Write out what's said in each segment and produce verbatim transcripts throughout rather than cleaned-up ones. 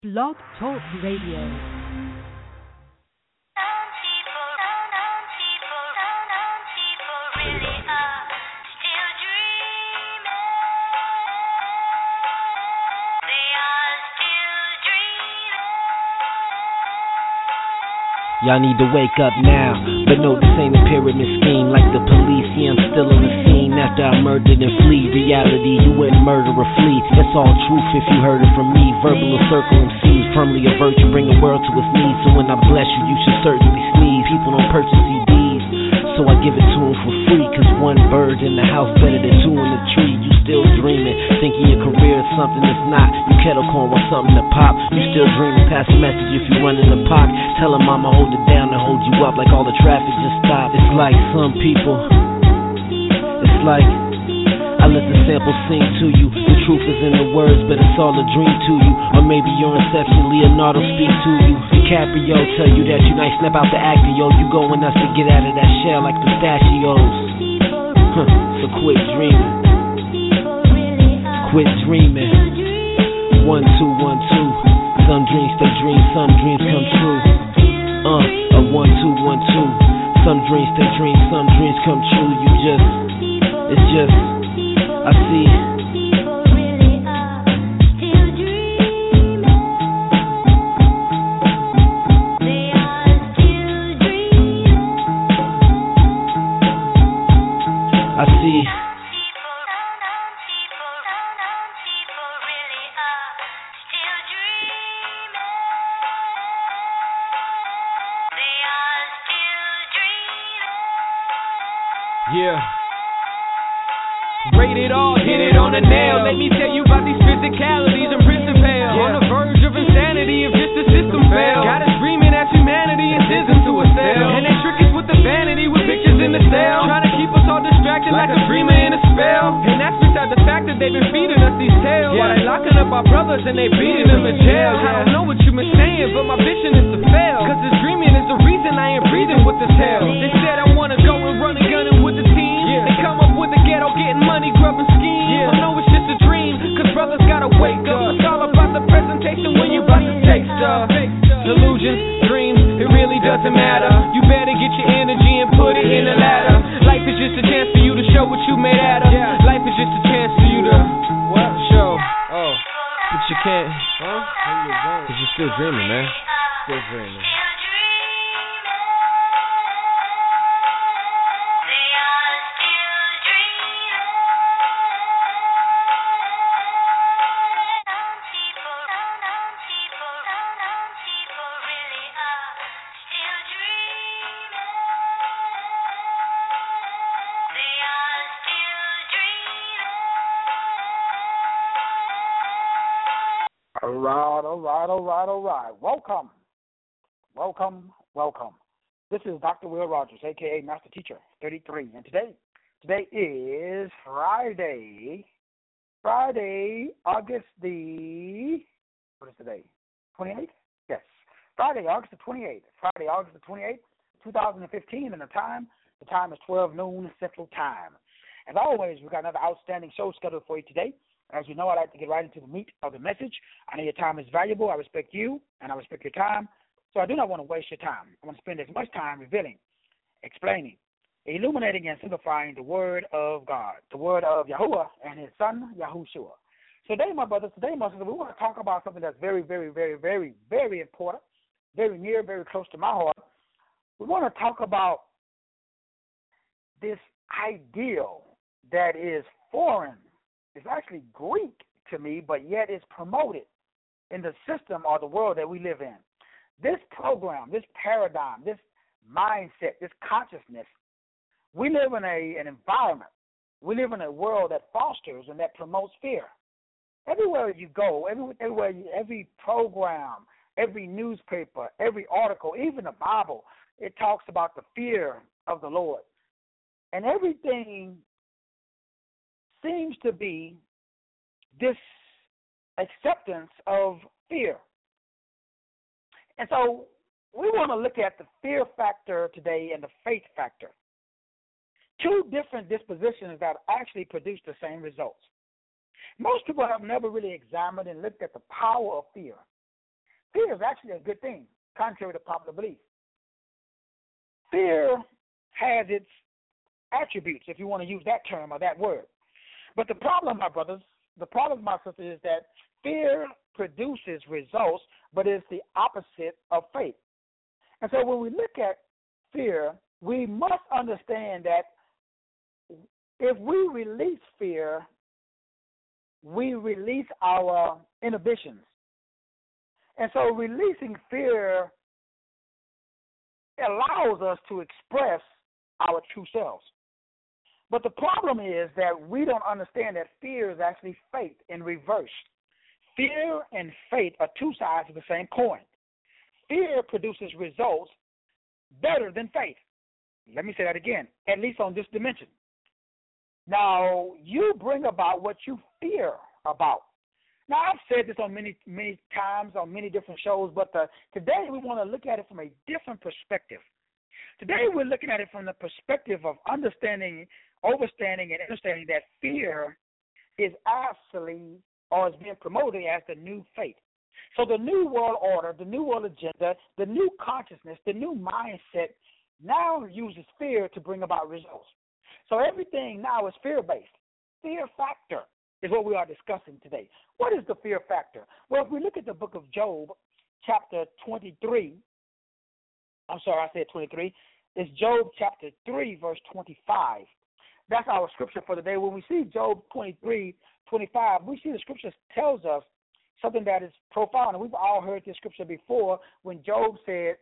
Blog Talk Radio. Y'all need to wake up now, but no, this ain't a pyramid scheme. Like the police, yeah, I'm still on the scene. After I murdered and flee, reality, you wouldn't murder or flee. That's all truth if you heard it from me. Verbal or circle M Cs, firmly avert you, bring the world to its knees. So when I bless you, you should certainly sneeze. People don't purchase C Ds, so I give it to them for free. Cause one bird in the house better than two in the tree. You still dreaming, thinking your career is something that's not. You kettle corn want something to pop. You still dreaming, pass a message if you run in the pocket. Tell them I'ma hold it down and hold you up like all the traffic just stopped. It's like some people, it's like I let the sample sing to you. The truth is in the words, but it's all a dream to you. Or maybe your inception, Leonardo speak to you. DiCaprio tell you that you nice, snap out the acting, yo. You going us to get out of that shell like pistachios. Huh, so quit dreaming, quit dreaming. One, two, one, two. Some dreams stay dreams, some dreams come true. Uh, a one, two, one, two. Some dreams stay dreams, some dreams come true. You just, it's just, I see. I see. Yeah. Rated R, hit it on the nail. Let me tell you about these physicalities and principles. Yeah. On the verge of insanity if just the system fails. Got us dreaming as humanity and sends them to a cell. And they trick us with the vanity with pictures in the cell. Trying to keep us all distracted like, like a dreamer in a spell. And that's beside the fact that they've been feeding us these tales. Yeah. While they locking up our brothers and they beating them in jail. Yeah. I don't know what you've been saying, but my vision is to fail. Cause this dreaming is the reason I ain't breathing with this hell. They said I wanna go and run and gun with the team. Yeah. They come up with the ghetto, getting money, grubbing schemes. Yeah. I know it's just a dream, cause brothers gotta wake up. It's all about the presentation when you about to take stuff. Delusions, dreams, it really doesn't matter. You better get your energy and put it in the ladder. Life is just a chance for you to show what you made out of. Yeah. Life is just a chance for you to what? Show. Oh, but you can't. Huh? Cause you're still dreaming, man. Still dreaming. All right, all right, all right, all right. Welcome, welcome, welcome. This is Doctor Will Rogers, a k a. Master Teacher thirty-three, and today, today is Friday, Friday, August the, what is today, twenty-eighth? Yes, Friday, August the twenty-eighth, Friday, August the twenty-eighth, two thousand fifteen, and the time, the time is twelve noon Central Time. As always, we've got another outstanding show scheduled for you today. As you know, I like to get right into the meat of the message. I know your time is valuable. I respect you, and I respect your time. So I do not want to waste your time. I want to spend as much time revealing, explaining, illuminating, and simplifying the word of God, the word of Yahuwah and his son, Yahushua. So today, my brothers, today, my sisters, we want to talk about something that's very, very, very, very, very important, very near, very close to my heart. We want to talk about this ideal that is foreign. It's actually Greek to me, but yet it's promoted in the system or the world that we live in. This program, this paradigm, this mindset, this consciousness, we live in a, an environment. We live in a world that fosters and that promotes fear. Everywhere you go, every, everywhere you, every program, every newspaper, every article, even the Bible, it talks about the fear of the Lord. And everything seems to be this acceptance of fear. And so we want to look at the fear factor today and the faith factor. Two different dispositions that actually produce the same results. Most people have never really examined and looked at the power of fear. fear is actually a good thing, contrary to popular belief. Fear has its attributes, if you want to use that term or that word. But the problem, my brothers, the problem, my sisters, is that fear produces results, but it's the opposite of faith. And so when we look at fear, we must understand that if we release fear, we release our inhibitions. And so releasing fear allows us to express our true selves. But the problem is that we don't understand that fear is actually faith in reverse. Fear and faith are two sides of the same coin. Fear produces results better than faith. Let me say that again, at least on this dimension. Now, you bring about what you fear about. Now, I've said this on many, many times on many different shows, but the, today we want to look at it from a different perspective. Today we're looking at it from the perspective of understanding, overstanding, and understanding that fear is actually, or is being promoted as the new faith. So the new world order, the new world agenda, the new consciousness, the new mindset now uses fear to bring about results. So everything now is fear-based. Fear factor is what we are discussing today. What is the fear factor? Well, if we look at the book of Job, chapter twenty-three, I'm sorry, I said twenty-three. It's Job chapter three, verse twenty-five. That's our scripture for today. When we see Job twenty-three, twenty-five, we see the scripture tells us something that is profound. And we've all heard this scripture before when Job said,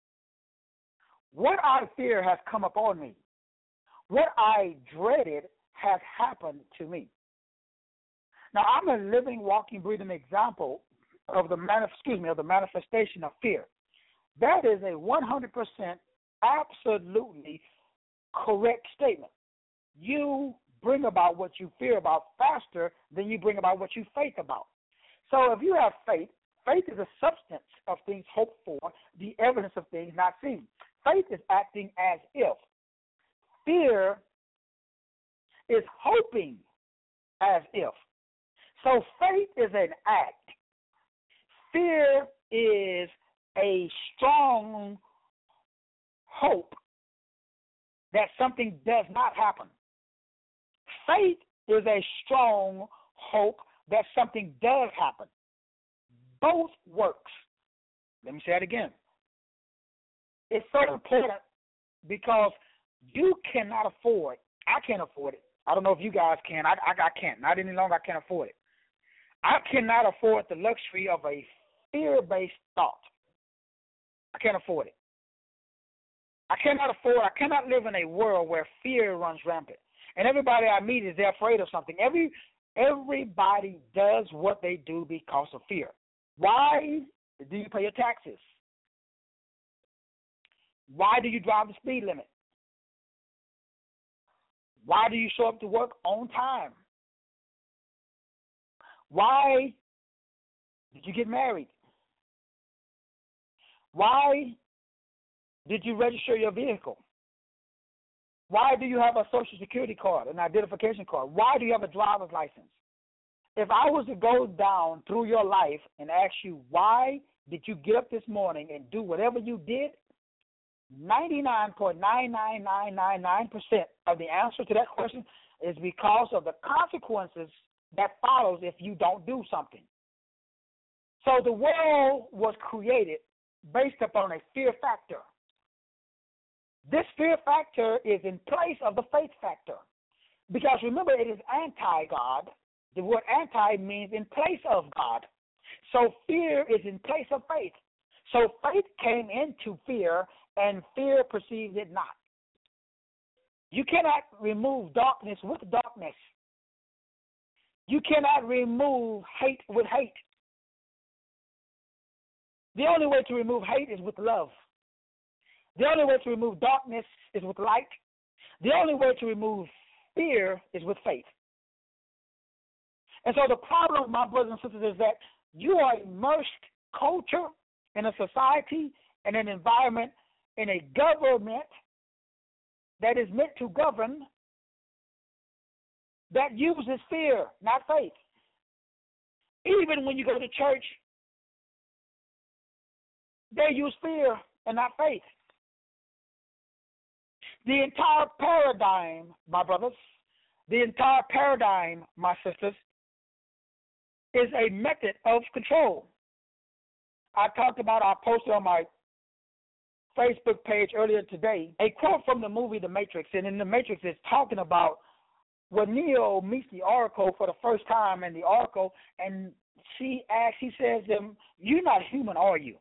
"What I fear has come upon me. What I dreaded has happened to me." Now, I'm a living, walking, breathing example of the manif- excuse me, of the manifestation of fear. That is a one hundred percent absolutely correct statement. You bring about what you fear about faster than you bring about what you faith about. So if you have faith, faith is a substance of things hoped for, the evidence of things not seen. Faith is acting as if. Fear is hoping as if. So faith is an act. Fear is a strong hope that something does not happen. Faith is a strong hope that something does happen. Both works. Let me say it again. It's so important because you cannot afford, I can't afford it. I don't know if you guys can. I, I, I can't. Not any longer. I can't afford it. I cannot afford the luxury of a fear-based thought. I can't afford it. I cannot afford, I cannot live in a world where fear runs rampant. And everybody I meet is they're afraid of something. Every Everybody does what they do because of fear. Why do you pay your taxes? Why do you drive the speed limit? Why do you show up to work on time? Why did you get married? Why did you register your vehicle? Why do you have a Social Security card, an identification card? Why do you have a driver's license? If I was to go down through your life and ask you, why did you get up this morning and do whatever you did, ninety-nine point nine nine nine nine nine percent of the answer to that question is because of the consequences that follows if you don't do something. So the world was created based upon a fear factor. This fear factor is in place of the faith factor. Because remember, it is anti-God. The word anti means in place of God. So fear is in place of faith. So faith came into fear, and fear perceives it not. You cannot remove darkness with darkness. You cannot remove hate with hate. The only way to remove hate is with love. The only way to remove darkness is with light. The only way to remove fear is with faith. And so the problem, my brothers and sisters, is that you are immersed culture in a society, in an environment, in a government that is meant to govern that uses fear, not faith. Even when you go to church, they use fear and not faith. The entire paradigm, my brothers, the entire paradigm, my sisters, is a method of control. I talked about, I posted on my Facebook page earlier today, a quote from the movie The Matrix. And in The Matrix, it's talking about when Neo meets the Oracle for the first time, and the Oracle, and she asks, he says to him, "You're not human, are you?"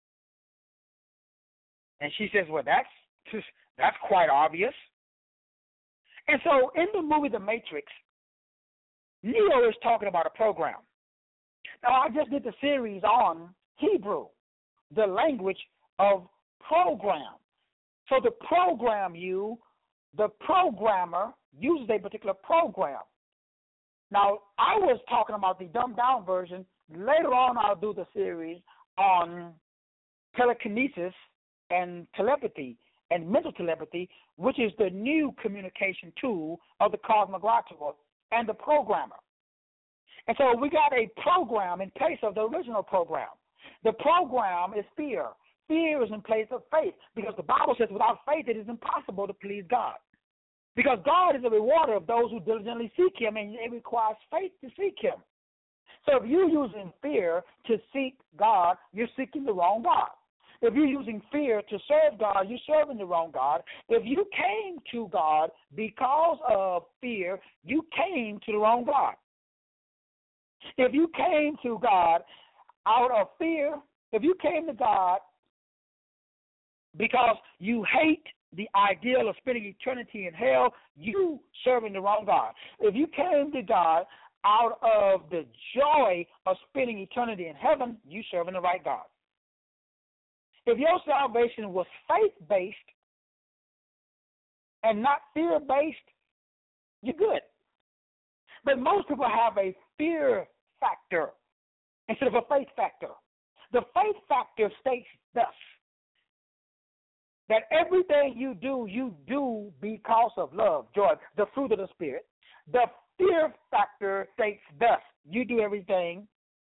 And she says, "Well, that's just, that's quite obvious." And so in the movie The Matrix, Neo is talking about a program. Now, I just did the series on Hebrew, the language of program. So to program you, the programmer uses a particular program. Now, I was talking about the dumbed down version. Later on, I'll do the series on telekinesis and telepathy and mental telepathy, which is the new communication tool of the Cosmoglotter and the programmer. And so we got a program in place of the original program. The program is fear. Fear is in place of faith, because the Bible says without faith it is impossible to please God. Because God is a rewarder of those who diligently seek him, and it requires faith to seek him. So if you're using fear to seek God, you're seeking the wrong God. If you're using fear to serve God, you're serving the wrong God. If you came to God because of fear, you came to the wrong God. If you came to God out of fear, if you came to God because you hate the ideal of spending eternity in hell, you serving the wrong God. If you came to God out of the joy of spending eternity in heaven, you serving the right God. If your salvation was faith-based and not fear-based, you're good. But most people have a fear factor instead of a faith factor. The faith factor states thus: that everything you do, you do because of love, joy, the fruit of the Spirit. The fear factor states thus: you do everything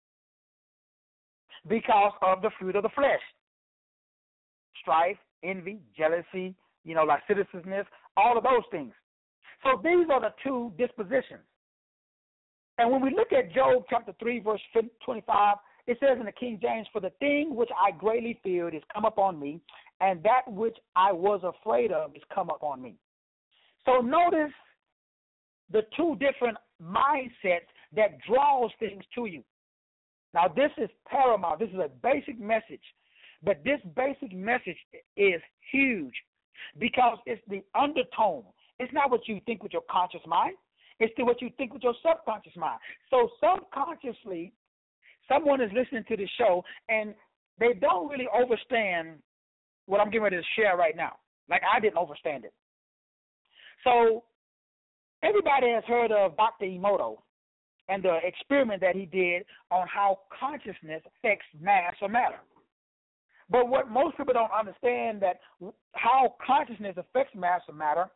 because of the fruit of the flesh. Strife, envy, jealousy, you know, lasciviousness, all of those things. So these are the two dispositions. And when we look at Job chapter three, verse twenty-five, it says in the King James, "For the thing which I greatly feared is come upon me, and that which I was afraid of is come upon me." So notice the two different mindsets that draws things to you. Now, this is paramount. This is a basic message. But this basic message is huge because it's the undertone. It's not what you think with your conscious mind. It's to what you think with your subconscious mind. So subconsciously, someone is listening to this show, and they don't really understand what I'm getting ready to share right now. Like I didn't understand it. So everybody has heard of Doctor Emoto and the experiment that he did on how consciousness affects mass or matter. But what most people don't understand, that how consciousness affects mass or matter,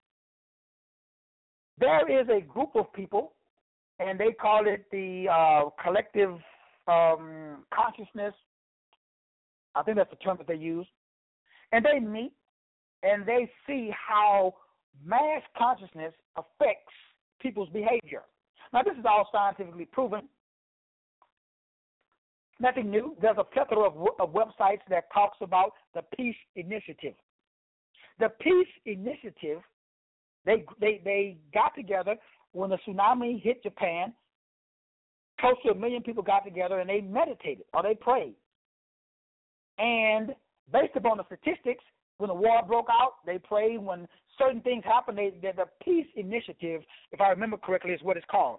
there is a group of people, and they call it the uh, collective um, consciousness. I think that's the term that they use. And they meet, and they see how mass consciousness affects people's behavior. Now, this is all scientifically proven. Nothing new. There's a plethora of, of websites that talks about the Peace Initiative. The Peace Initiative, they, they, they got together when the tsunami hit Japan. Close to a million people got together, and they meditated or they prayed. And based upon the statistics, when the war broke out, they prayed. When certain things happened, they, they, the Peace Initiative, if I remember correctly, is what it's called.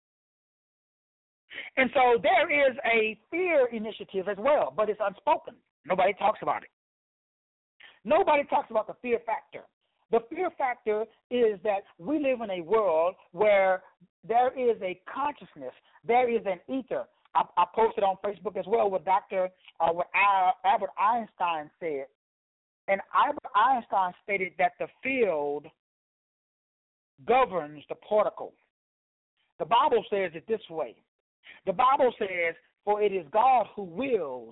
And so there is a fear initiative as well, but it's unspoken. Nobody talks about it. Nobody talks about the fear factor. The fear factor is that we live in a world where there is a consciousness, there is an ether. I, I posted on Facebook as well what Doctor Uh, what Albert Einstein said. And Albert Einstein stated that the field governs the particle. The Bible says it this way. The Bible says, "For it is God who wills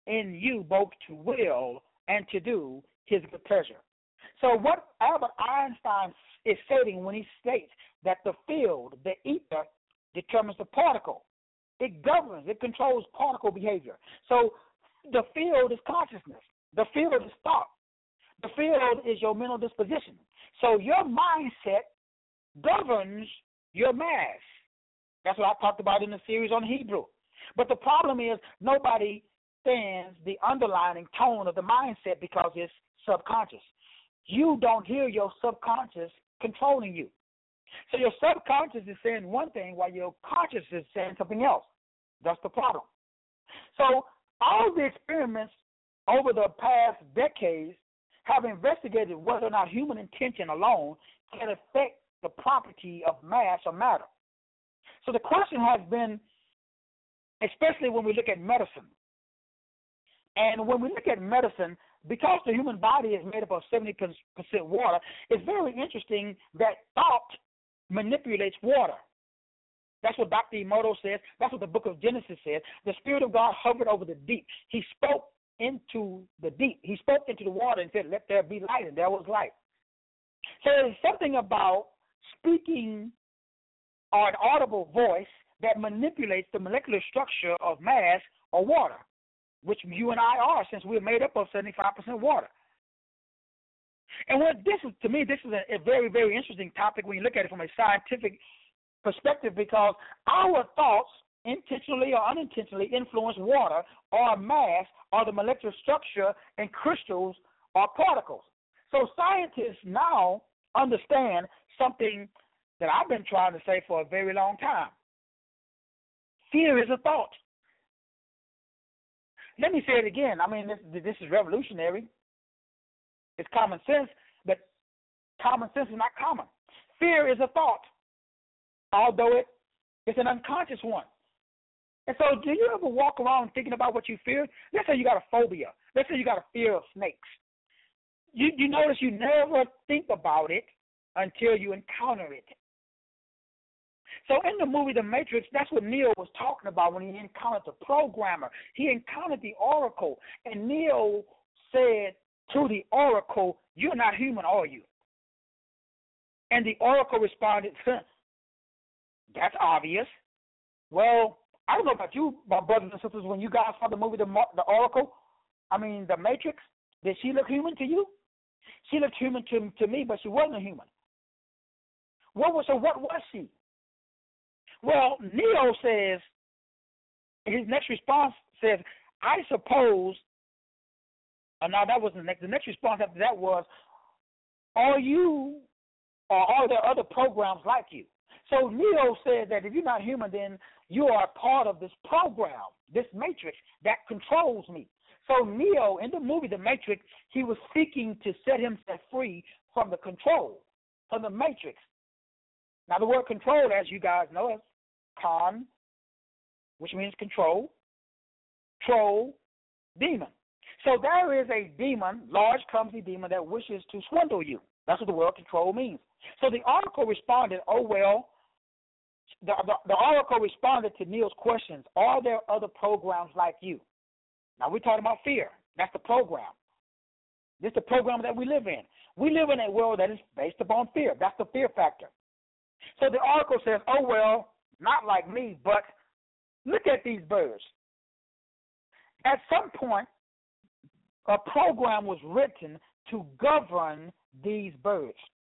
in you both to will and to do his good pleasure. So what Albert Einstein is stating when he states that the field, the ether, determines the particle. It governs, it controls particle behavior. So the field is consciousness. The field is thought. The field is your mental disposition. So your mindset governs your mass. That's what I talked about in the series on Hebrew. But the problem is nobody understands the underlying tone of the mindset because it's subconscious. You don't hear your subconscious controlling you. So your subconscious is saying one thing while your conscious is saying something else. That's the problem. So all the experiments over the past decades have investigated whether or not human intention alone can affect the property of mass or matter. So the question has been, especially when we look at medicine, and when we look at medicine, because the human body is made up of seventy percent water, it's very interesting that thought manipulates water. That's what Doctor Emoto says. That's what the book of Genesis says. The Spirit of God hovered over the deep. He spoke into the deep. He spoke into the water and said, let there be light, and there was light. So there's something about speaking or an audible voice that manipulates the molecular structure of mass or water, which you and I are, since we're made up of seventy-five percent water. And what this is, to me, this is a, a very, very interesting topic when you look at it from a scientific perspective, because our thoughts intentionally or unintentionally influence water or mass or the molecular structure in crystals or particles. So scientists now understand something that I've been trying to say for a very long time. Fear is a thought. Let me say it again. I mean, this, this is revolutionary. It's common sense, but common sense is not common. Fear is a thought, although it, it's an unconscious one. And so do you ever walk around thinking about what you fear? Let's say you got a phobia. Let's say you got a fear of snakes. You, you notice you never think about it until you encounter it. So in the movie The Matrix, that's what Neo was talking about when he encountered the programmer. He encountered the Oracle, and Neo said to the Oracle, you're not human, are you? And the Oracle responded, huh, that's obvious. Well, I don't know about you, my brothers and sisters, when you guys saw the movie The, the Oracle, I mean, The Matrix, did she look human to you? She looked human to, to me, but she wasn't a human. What was, so what was she? Well, Neo says, his next response says, I suppose, uh, now that was the next, the next response after that was, are you, or are there other programs like you? So Neo said that if you're not human, then you are part of this program, this matrix that controls me. So Neo, in the movie The Matrix, he was seeking to set himself free from the control, from the matrix. Now the word control, as you guys know, is con, which means control, troll, demon. So there is a demon, large clumsy demon, that wishes to swindle you. That's what the word control means. So the oracle responded, oh, well, the, the, the oracle responded to Neil's questions. Are there other programs like you? Now we're talking about fear. That's the program. This is the program that we live in. We live in a world that is based upon fear. That's the fear factor. So the oracle says, oh, well, not like me, but look at these birds. At some point, a program was written to govern these birds.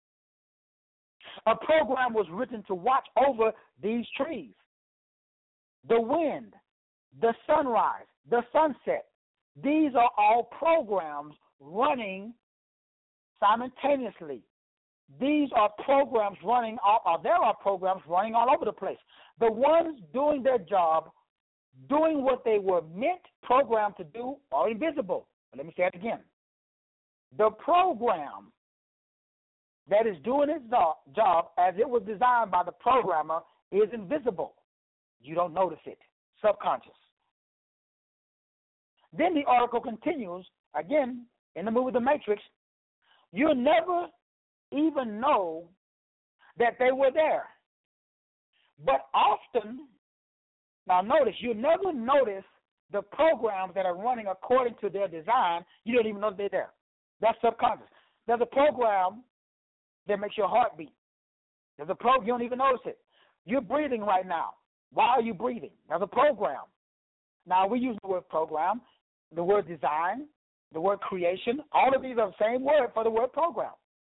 A program was written to watch over these trees, the wind, the sunrise, the sunset. These are all programs running simultaneously. These are programs running, all, or there are programs running all over the place. The ones doing their job, doing what they were meant, programmed to do, are invisible. Let me say it again. The program that is doing its job as it was designed by the programmer is invisible. You don't notice it. Subconscious. Then the oracle continues, again, in the movie The Matrix, you'll never even know that they were there. But often, now notice, you'll never notice the programs that are running according to their design, you don't even know they're there. That's subconscious. There's a program that makes your heart beat. There's a program, you don't even notice it. You're breathing right now. Why are you breathing? There's a program. Now, we use the word program, the word design, the word creation. All of these are the same word for the word program.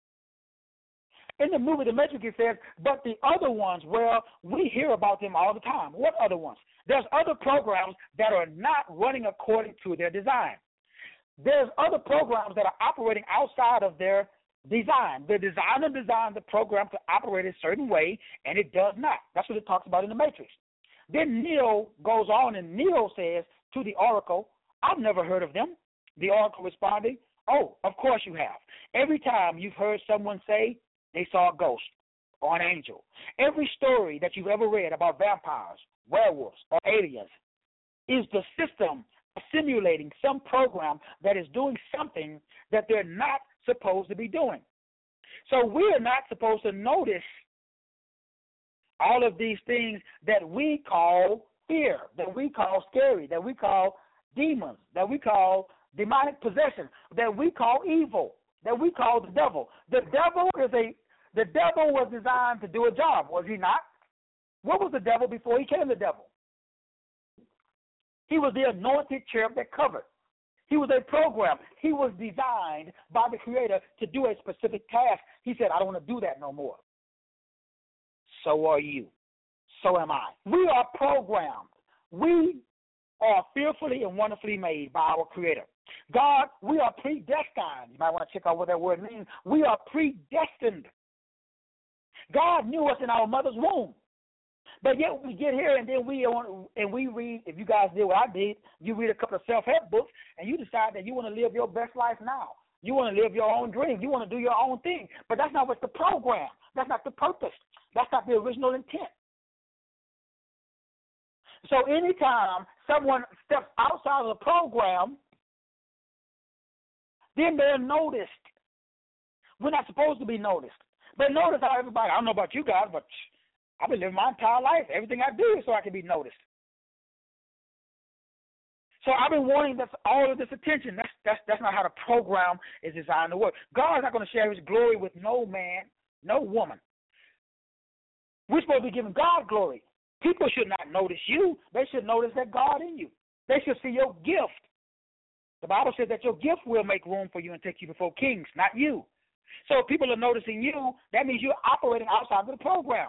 In the movie The Matrix, it says, but the other ones, well, we hear about them all the time. What other ones? There's other programs that are not running according to their design. There's other programs that are operating outside of their design. The designer designed the program to operate a certain way, and it does not. That's what it talks about in The Matrix. Then Neo goes on, and Neo says to the Oracle, I've never heard of them. The Oracle responding, oh, of course you have. Every time you've heard someone say they saw a ghost or an angel, every story that you've ever read about vampires, werewolves, or aliens is the system simulating some program that is doing something that they're not supposed to be doing. So we're not supposed to notice all of these things that we call fear, that we call scary, that we call demons, that we call demonic possession, that we call evil, that we call the devil. The devil is a the devil was designed to do a job, was he not? What was the devil before he came the devil? He was the anointed cherub that covered. He was a program. He was designed by the Creator to do a specific task. He said, I don't want to do that no more. So are you. So am I. We are programmed. We are fearfully and wonderfully made by our Creator. God, we are predestined. You might want to check out what that word means. We are predestined. God knew us in our mother's womb. But yet we get here and then we and we read, if you guys did what I did, you read a couple of self-help books and you decide that you want to live your best life now. You want to live your own dream. You want to do your own thing. But that's not what's the program. That's not the purpose. That's not the original intent. So anytime someone steps outside of the program, then they're noticed. We're not supposed to be noticed. But notice how everybody, I don't know about you guys, but I've been living my entire life. Everything I do is so I can be noticed. So I've been wanting this, all of this attention. That's, that's, that's not how the program is designed to work. God is not going to share his glory with no man, no woman. We're supposed to be giving God glory. People should not notice you. They should notice that God in you. They should see your gift. The Bible says that your gift will make room for you and take you before kings, not you. So if people are noticing you, that means you're operating outside of the program.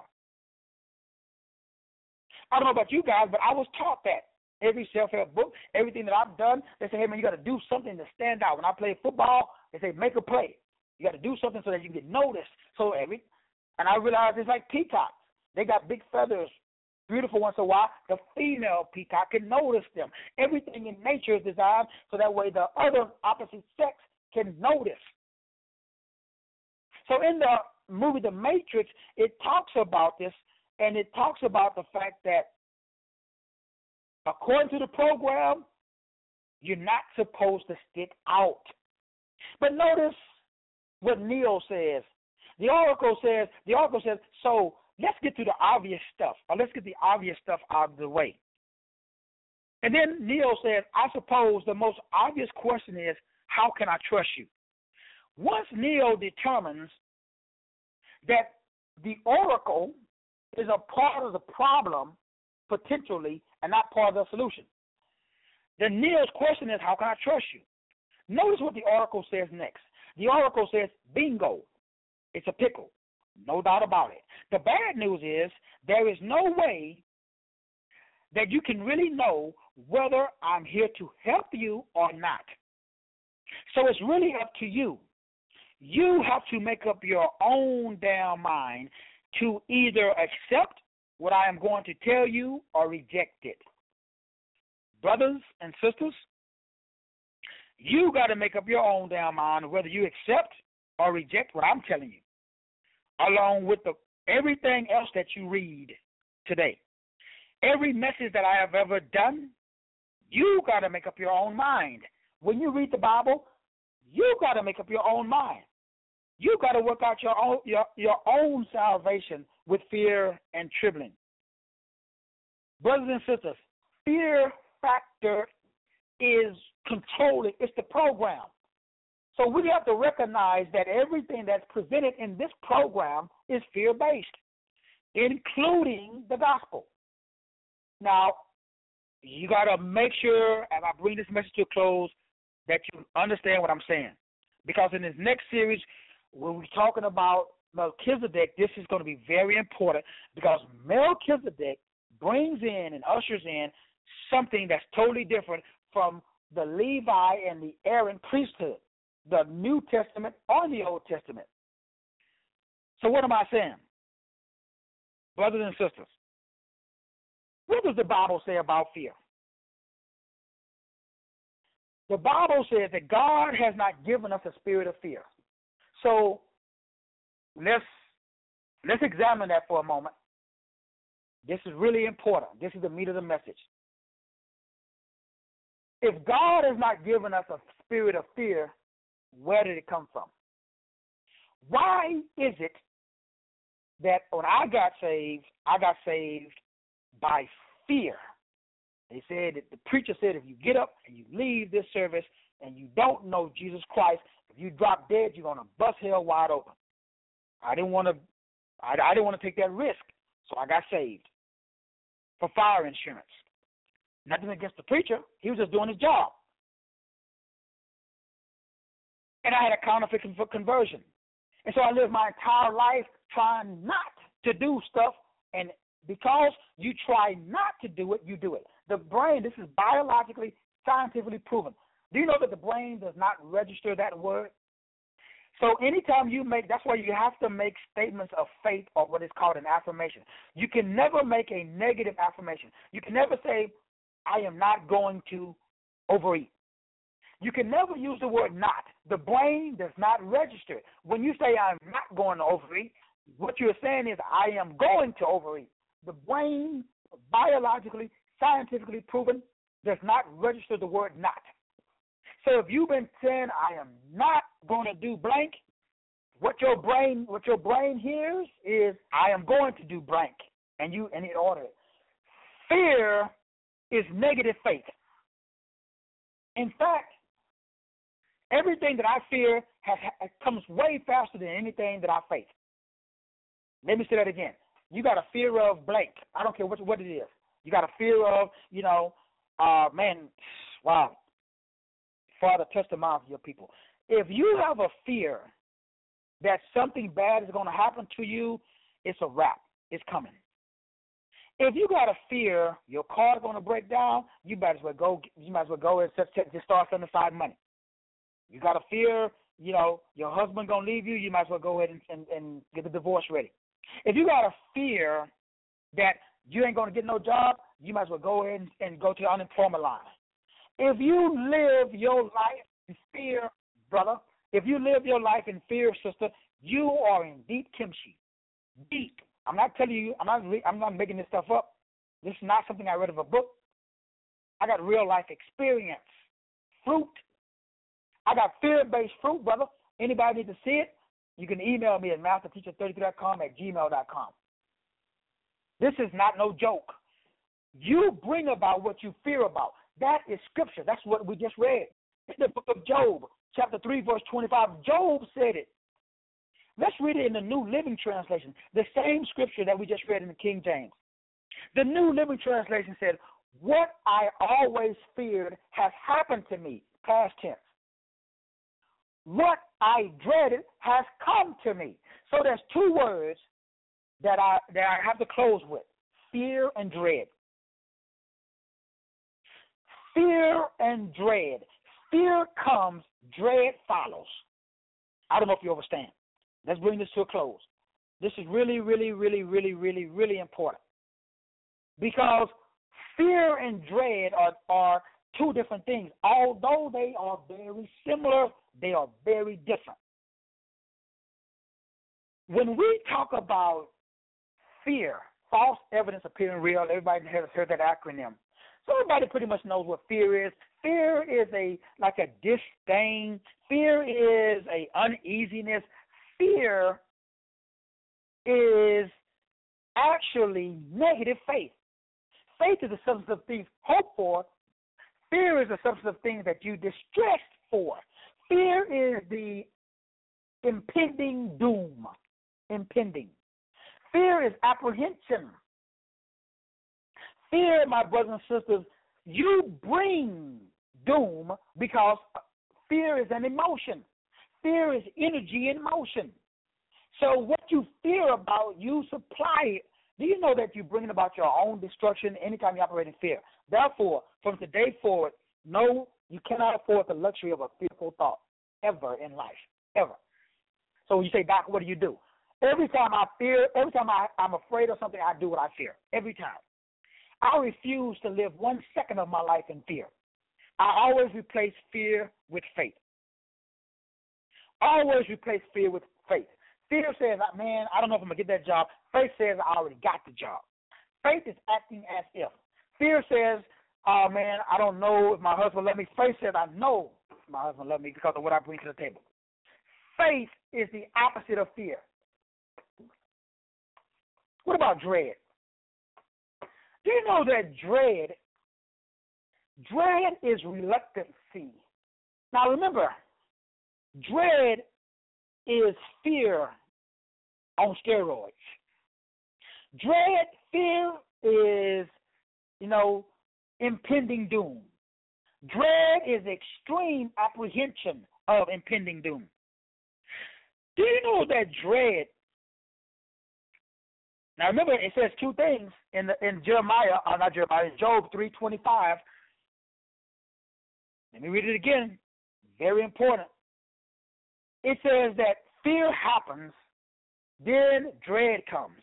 I don't know about you guys, but I was taught that. Every self-help book, everything that I've done, they say, hey, man, you got to do something to stand out. When I play football, they say, make a play. You got to do something so that you get noticed. So every, and I realized it's like peacocks. They got big feathers, beautiful ones. So why? The female peacock can notice them. Everything in nature is designed so that way the other opposite sex can notice. So in the movie The Matrix, it talks about this, and it talks about the fact that according to the program, you're not supposed to stick out. But notice what Neo says. The Oracle says, the Oracle says, so let's get to the obvious stuff, or let's get the obvious stuff out of the way. And then Neo says, I suppose the most obvious question is, how can I trust you? Once Neo determines that the Oracle is a part of the problem, potentially, and not part of the solution, then Neo's question is, how can I trust you? Notice what the Oracle says next. The Oracle says, bingo, it's a pickle, no doubt about it. The bad news is there is no way that you can really know whether I'm here to help you or not. So it's really up to you. You have to make up your own damn mind to either accept what I am going to tell you or reject it. Brothers and sisters, you got to make up your own damn mind whether you accept or reject what I'm telling you, along with the, everything else that you read today. Every message that I have ever done, you got to make up your own mind. When you read the Bible, you got to make up your own mind. You got to work out your own your, your own salvation with fear and trembling. Brothers and sisters, fear factor is controlling. It's the program. So we have to recognize that everything that's presented in this program is fear-based, including the gospel. Now, you got to make sure, as I bring this message to a close, that you understand what I'm saying. Because in this next series, when we're talking about Melchizedek, this is going to be very important because Melchizedek brings in and ushers in something that's totally different from the Levi and the Aaron priesthood, the New Testament or the Old Testament. So what am I saying? Brothers and sisters, what does the Bible say about fear? The Bible says that God has not given us a spirit of fear. So let's let's examine that for a moment. This is really important. This is the meat of the message. If God has not given us a spirit of fear, where did it come from? Why is it that when I got saved, I got saved by fear? They said that the preacher said if you get up and you leave this service and you don't know Jesus Christ, if you drop dead, you're gonna bust hell wide open. I didn't want to. I, I didn't want to take that risk, so I got saved for fire insurance. Nothing against the preacher; he was just doing his job. And I had a counterfeit conversion, and so I lived my entire life trying not to do stuff. And because you try not to do it, you do it. The brain, this is biologically, scientifically proven. Do you know that the brain does not register that word? So anytime you make, that's why you have to make statements of faith or what is called an affirmation. You can never make a negative affirmation. You can never say, I am not going to overeat. You can never use the word not. The brain does not register it. When you say I'm not going to overeat, what you're saying is I am going to overeat. The brain, biologically, scientifically proven, does not register the word not. So if you've been saying I am not going to do blank, what your brain what your brain hears is I am going to do blank, and you and it order it. Fear is negative faith. In fact, everything that I fear has, has comes way faster than anything that I face. Let me say that again. You got a fear of blank. I don't care what what it is. You got a fear of, you know, uh, man, wow. Father, touch the mouth of your people. If you have a fear that something bad is going to happen to you, it's a wrap. It's coming. If you got a fear your car is going to break down, you might as well go. You might as well go and just, just start setting aside money. You got a fear, you know, your husband going to leave you, you might as well go ahead and, and, and get the divorce ready. If you got a fear that you ain't going to get no job, you might as well go ahead and, and go to the unemployment line. If you live your life in fear, brother, if you live your life in fear, sister, you are in deep kimchi. Deep. I'm not telling you, I'm not, I'm not making this stuff up. This is not something I read of a book. I got real life experience. Fruit. I got fear-based fruit, brother. Anybody need to see it? You can email me at master teacher thirty-three dot com at gmail dot com. This is not no joke. You bring about what you fear about. That is scripture. That's what we just read. In the book of Job, chapter three, verse twenty-five, Job said it. Let's read it in the New Living Translation, the same scripture that we just read in the King James. The New Living Translation said, what I always feared has happened to me, past tense. What I dreaded has come to me. So there's two words that I that I have to close with, fear and dread. Fear and dread. Fear comes, dread follows. I don't know if you understand. Let's bring this to a close. This is really, really, really, really, really, really important. Because fear and dread are, are two different things. Although they are very similar, they are very different. When we talk about fear, false evidence appearing real, everybody has heard that acronym. So everybody pretty much knows what fear is. Fear is a like a disdain. Fear is a uneasiness. Fear is actually negative faith. Faith is the substance of things hoped for, Fear is a substance of things that you distress for. Fear is the impending doom. Impending. Fear is apprehension. Fear, my brothers and sisters, you bring doom because fear is an emotion. Fear is energy in motion. So what you fear about, you supply it. Do you know that you're bringing about your own destruction anytime you operate in fear? Therefore, from today forward, no, you cannot afford the luxury of a fearful thought ever in life, ever. So you say, Doc, what do you do? Every time I fear, every time I, I'm afraid of something, I do what I fear, every time. I refuse to live one second of my life in fear. I always replace fear with faith. Always replace fear with faith. Fear says, man, I don't know if I'm going to get that job. Faith says, I already got the job. Faith is acting as if. Fear says, oh, man, I don't know if my husband love me. Faith says, I know my husband love me because of what I bring to the table. Faith is the opposite of fear. What about dread? Do you know that dread, dread is reluctancy. Now remember, dread is fear on steroids. Dread, fear is, you know, impending doom. Dread is extreme apprehension of impending doom. Do you know that dread? Now remember, it says two things in the, in Jeremiah, uh, not Jeremiah, in Job three twenty-five. Let me read it again. Very important. It says that fear happens, then dread comes.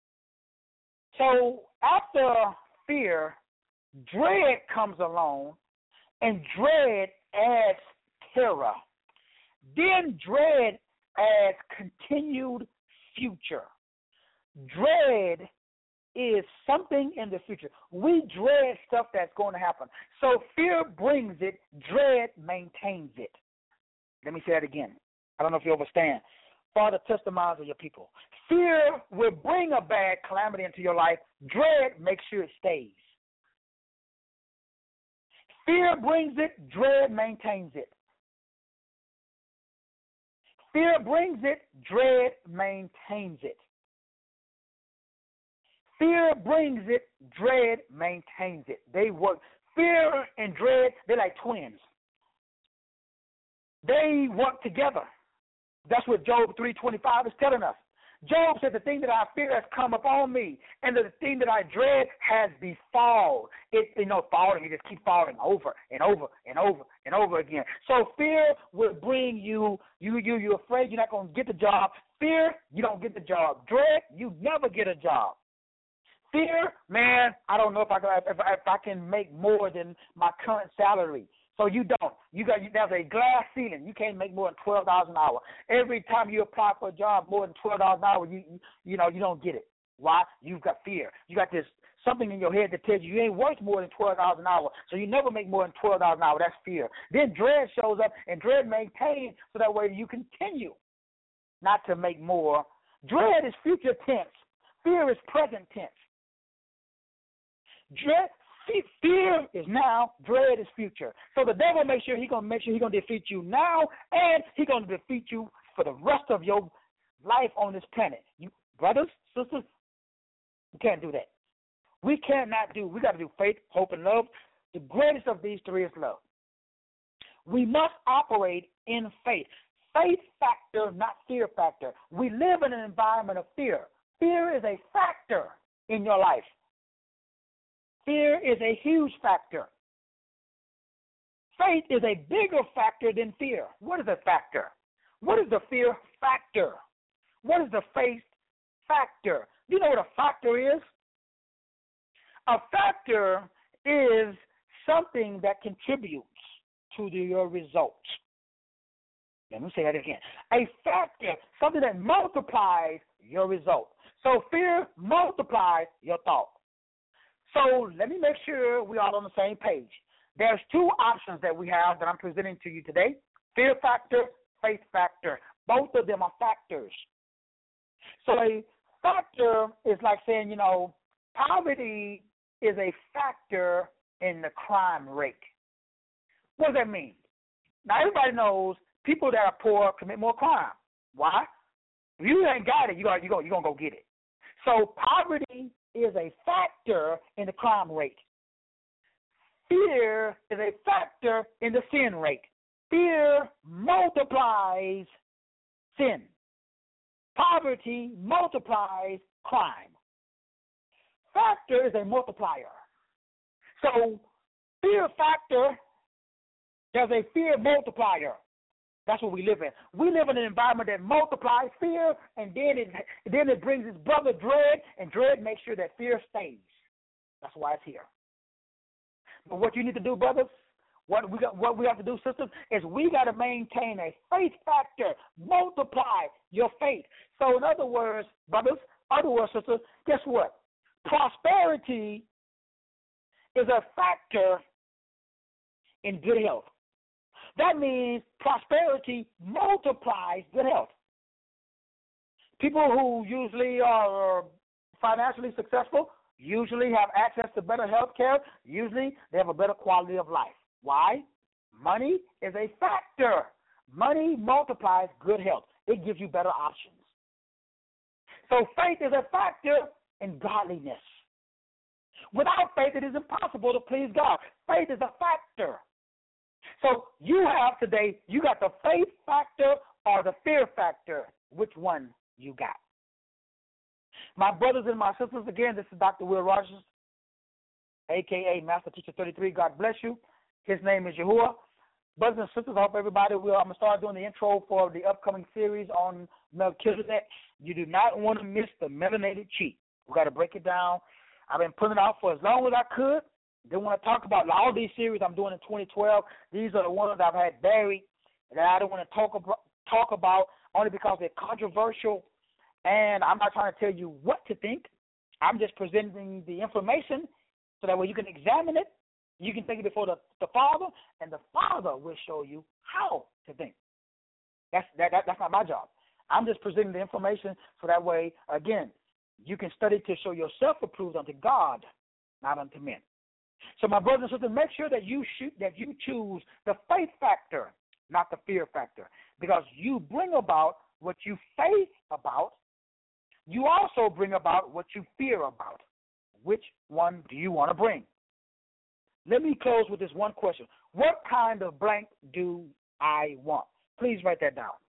So after fear, dread comes along, and dread adds terror. Then dread adds continued future. Dread is something in the future. We dread stuff that's going to happen. So fear brings it, dread maintains it. Let me say that again. I don't know if you understand. Father, touch the minds of your people. Fear will bring a bad calamity into your life. Dread makes sure it stays. Fear brings it, dread maintains it. Fear brings it, dread maintains it. Fear brings it, dread maintains it. They work. Fear and dread, they're like twins. They work together. That's what Job three twenty-five is telling us. Job said, the thing that I fear has come upon me, and the thing that I dread has befallen. It, you know, falling, it just keep falling over and over and over and over again. So fear will bring you, you, you, you're afraid you're not going to get the job. Fear, you don't get the job. Dread, you never get a job. Fear, man, I don't know if I, can, if, if I can make more than my current salary. So you don't. You got there's a glass ceiling. You can't make more than twelve dollars an hour. Every time you apply for a job more than twelve dollars an hour, you, you you know you don't get it. Why? You've got fear. You got this something in your head that tells you you ain't worth more than twelve dollars an hour. So you never make more than twelve dollars an hour. That's fear. Then dread shows up, and dread maintains so that way you continue not to make more. Dread is future tense. Fear is present tense. Dread, fear is now, dread is future. So the devil makes sure he's gonna make sure he's gonna defeat you now, and he's gonna defeat you for the rest of your life on this planet. You brothers, sisters, we can't do that. We cannot do. We got to do faith, hope, and love. The greatest of these three is love. We must operate in faith. Faith factor, not fear factor. We live in an environment of fear. Fear is a factor in your life. Fear is a huge factor. Faith is a bigger factor than fear. What is a factor? What is the fear factor? What is the faith factor? Do you know what a factor is? A factor is something that contributes to the, your results. Let me say that again. A factor, something that multiplies your result. So fear multiplies your thought. So let me make sure we're all on the same page. There's two options that we have that I'm presenting to you today. Fear factor, faith factor. Both of them are factors. So a factor is like saying, you know, poverty is a factor in the crime rate. What does that mean? Now, everybody knows people that are poor commit more crime. Why? If you ain't got it, you're going you're gonna go get it. So poverty is a factor in the crime rate. Fear is a factor in the sin rate. Fear multiplies sin. Poverty multiplies crime. Factor is a multiplier. So fear factor, there's a fear multiplier. That's what we live in. We live in an environment that multiplies fear, and then it then it brings its brother dread, and dread makes sure that fear stays. That's why it's here. But what you need to do, brothers, what we got, what we have to do, sisters, is we got to maintain a faith factor. Multiply your faith. So, in other words, brothers, other words, sisters, guess what? Prosperity is a factor in good health. That means prosperity multiplies good health. People who usually are financially successful usually have access to better health care. Usually they have a better quality of life. Why? Money is a factor. Money multiplies good health. It gives you better options. So faith is a factor in godliness. Without faith, it is impossible to please God. Faith is a factor. So you have today, you got the faith factor or the fear factor. Which one you got? My brothers and my sisters, again, this is Doctor Will Rogers, a k a. Master Teacher thirty-three. God bless you. His name is Yahuwah. Brothers and sisters, I hope everybody will. I'm going to start doing the intro for the upcoming series on Melchizedek. You do not want to miss the melanated cheat. We've got to break it down. I've been putting it out for as long as I could. Then when I talk about all these series I'm doing in twenty twelve, these are the ones I've had buried that I don't want to talk about, talk about only because they're controversial. And I'm not trying to tell you what to think. I'm just presenting the information so that way you can examine it. You can take it before the, the Father, and the Father will show you how to think. That's that, that that's not my job. I'm just presenting the information so that way, again, you can study to show yourself approved unto God, not unto men. So, my brothers and sisters, make sure that you shoot, that you choose the faith factor, not the fear factor, because you bring about what you faith about. You also bring about what you fear about. Which one do you want to bring? Let me close with this one question. What kind of blank do I want? Please write that down.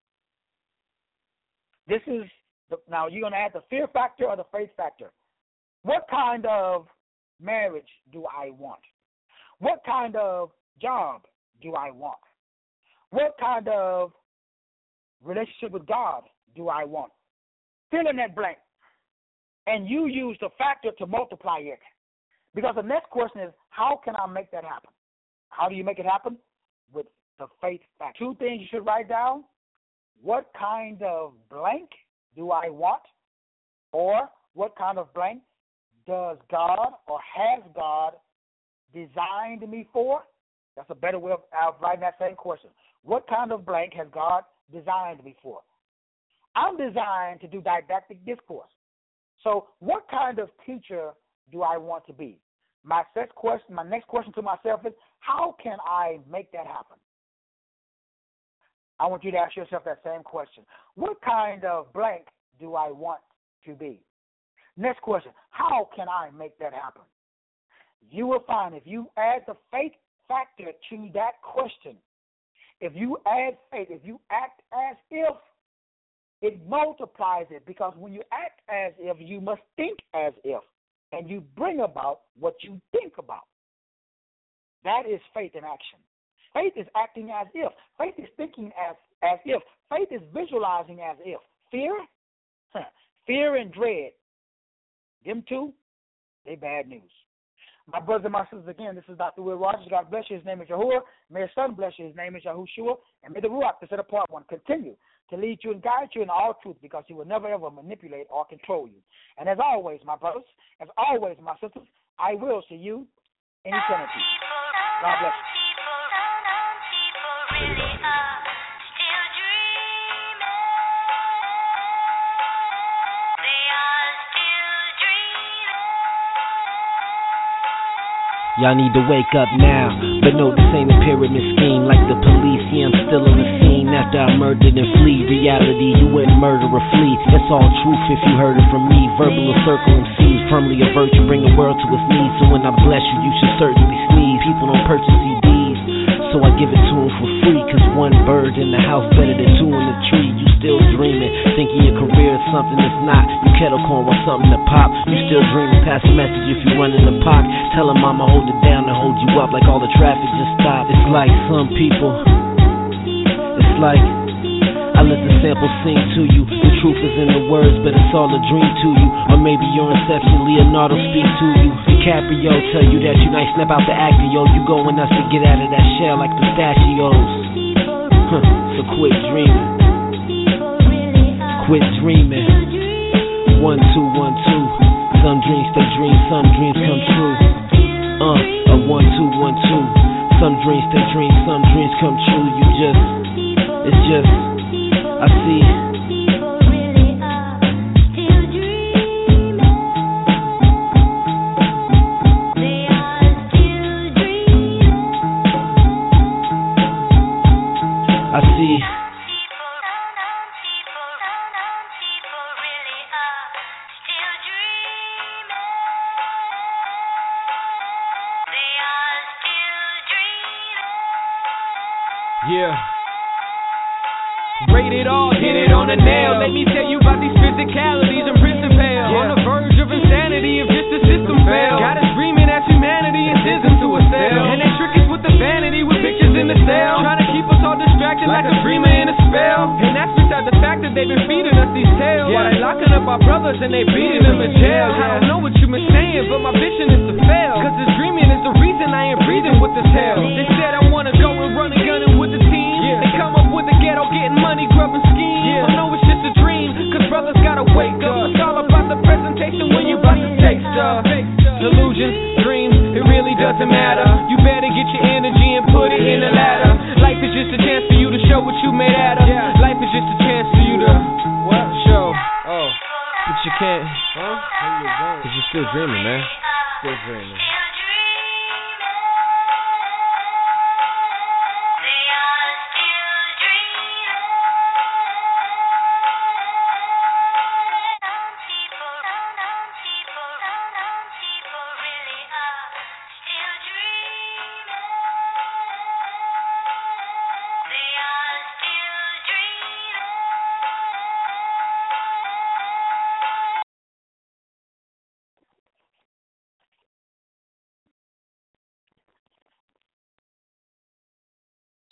This is, the, now you're going to add the fear factor or the faith factor. What kind of marriage do I want? What kind of job do I want? What kind of relationship with God do I want? Fill in that blank. And you use the factor to multiply it. Because the next question is, how can I make that happen? How do you make it happen? With the faith factor. Two things you should write down. What kind of blank do I want? Or what kind of blank does God or has God designed me for? That's a better way of, of writing that same question. What kind of blank has God designed me for? I'm designed to do didactic discourse. So what kind of teacher do I want to be? My next question, my next question to myself is, how can I make that happen? I want you to ask yourself that same question. What kind of blank do I want to be? Next question, how can I make that happen? You will find if you add the faith factor to that question, if you add faith, if you act as if, it multiplies it, because when you act as if, you must think as if, and you bring about what you think about. That is faith in action. Faith is acting as if. Faith is thinking as, as if. Faith is visualizing as if. Fear? Huh. Fear and dread. Them two, they bad news. My brothers and my sisters, again, this is Doctor Will Rogers. God bless you. His name is Yahuwah. May His Son bless you. His name is Yahushua. And may the Ruach, the set apart one, continue to lead you and guide you in all truth, because He will never, ever manipulate or control you. And as always, my brothers, as always, my sisters, I will see you in eternity. God bless you. Y'all need to wake up now, but no, this ain't a pyramid scheme. Like the police, yeah, I'm still on the scene. After I murdered and flee, reality, you wouldn't murder or flee. That's all truth if you heard it from me. Verbal or circle M Cs, firmly a virtue, bring the world to its knees. So when I bless you, you should certainly sneeze. People don't purchase C Ds, so I give it to them for free. Cause one bird in the house better than two in the tree. You still dreaming, thinking your career is something that's not. You kettle corn with something to pop. You still dreaming, pass a message if you run in the park. Tell them mama hold it down and hold you up like all the traffic just stopped. It's like some people, it's like I let the sample sing to you. The truth is in the words, but it's all a dream to you. Or maybe your inception, Leonardo speak to you. DiCaprio tell you that you nice, snap out the actor, yo. You going nuts to get out of that shell like pistachios. Huh, so quit dreaming. Quit dreaming. One, two, one, two. Some dreams stay dreams, some dreams come true. Uh, a one, two, one, two. Some dreams stay dreams, some dreams come true. You just, it's just, I see. I see. Yeah. Rated R, hit it on the nail. Let me tell you about these physicalities and prison pale. Yeah. On the verge of insanity if just the system fails. Got us dreaming at humanity and scissors to a cell. And they trick us with the vanity with pictures in the cell. Trying to keep us all distracted like, like a dreamer in a spell. And that's beside the fact that they've been feeding us these tales. Yeah. While they locking up our brothers and they beating them in jail. Yeah. I don't know what you've been saying, but my vision is to fail. Cause this dreaming is the reason I ain't breathing with this hell. They said I wanna go and run and gun with the team. Yeah. They come up with the ghetto, getting money, grubbing schemes. Yeah. I know it's just a dream, cause brothers gotta wake up. It's all about the presentation when you about to take stuff. Illusions, dreams, it really doesn't matter. You better get your energy and put it in the ladder. Life is just a chance for you to show what you made out of. Yeah. Life is just a chance for you to what? Show. Oh, but you can't. Huh? Cause you're still dreaming, man. Still dreaming.